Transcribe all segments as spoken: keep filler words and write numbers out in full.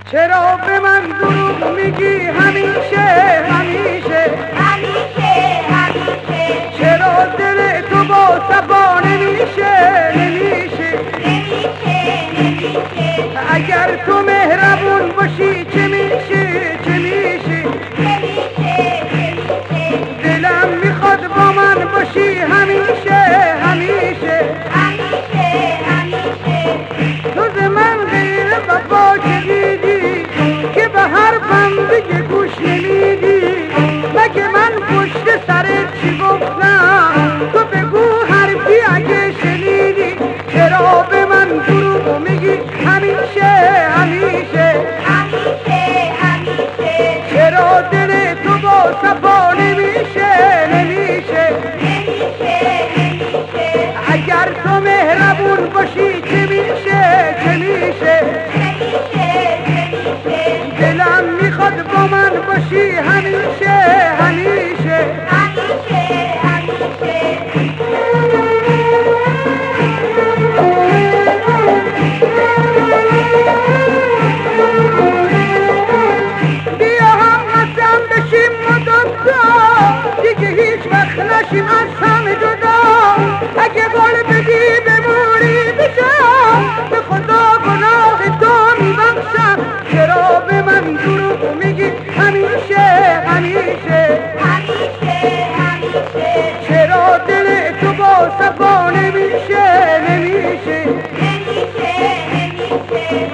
چرا به من دروغ میگی همیشه همیشه همیشه همیشه چرا دل تو با صفا نمیشه نمیشه نمیشه نمیشه اگر تو مهربون باشی چه میشه چه میشه نمیشه نمیشه دلم میخواد با من باشی همیشه همیشه همیشه همیشه تو ز من غیر وفا چه دیدی که به حرفم دیگه گوش نمیدی مگه من پشت سرت چی گفتم تو بگو حرفی اگه شنیدی چرا به من دروغ میگی همیشه همیشه همیشه همیشه چرا دل تو با صفا نمیشه نمیشه نمیشه نمیشه اگر تو مهربون باشی چه میشه چه میشه نمیشه نمیشه دلم میخواد با من باشی همیشه همیشه همیشه همیشه بیا هم قسم بشیم ما دوتا دیگه هیچ وقت نشیم از هم جدا اگه بال بدی بموری بجا به خدا گناه تو میبخشم چرا به من دروغ میگی همیشه همیشه همیشه همیشه چرا دل تو با صفا نمیشه نمیشه نمیشه نمیشه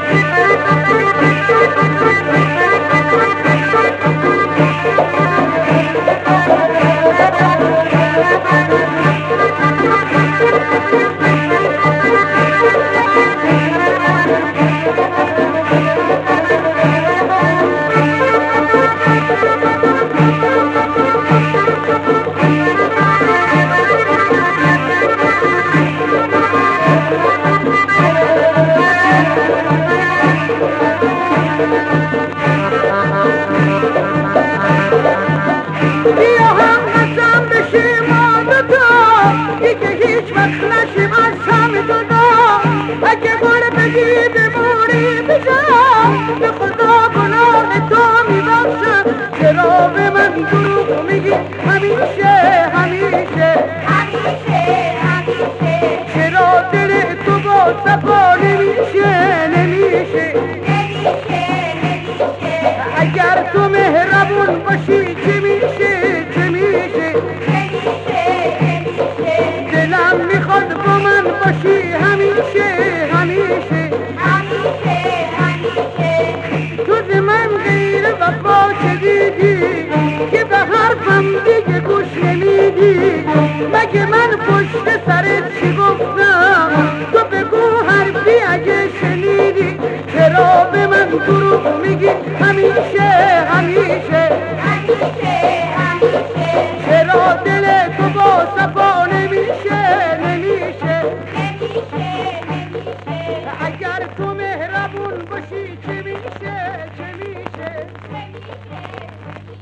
بیا هم قسم بشیم ما دوتا دیگه هیچ وقت نشیم از هم جدا اگه بال بدی بموری بجا به خدا گناه تو میبخشم چرا به من دروغ میگی همیشه همیشه همیشه همیشه چرا دل تو با صفا نمیشه نمیشه نمیشه نمیشه اگر تو مهربون باشی چه میشه چه میشه نمیشه نمیشه دلم میخواد با من باشی همیشه همیشه همیشه همیشه تو ز من غیر وفا چه دیدی که به حرفم دیگه گوش نمیدی مگه من پشت سرت چی گفتم تو بگو حرفی اگه شنیدی چرا به من دروغ میگی همیشه همیشه همیشه همیشه چرا دل تو با صفا نمیشه نمیشه نمیشه نمیشه اگر تو مهربون باشی چه میشه چه میشه نمیشه